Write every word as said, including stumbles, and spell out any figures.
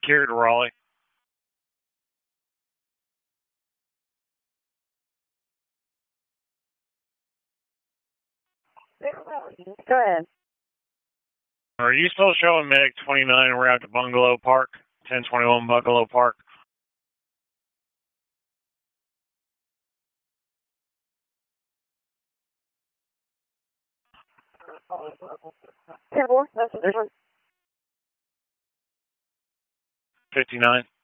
here to Raleigh. Go ahead. Are you still showing Medic twenty-nine? We're out to Bungalow Park, ten twenty-one Bungalow Park. ten four, that's the difference. fifty-nine.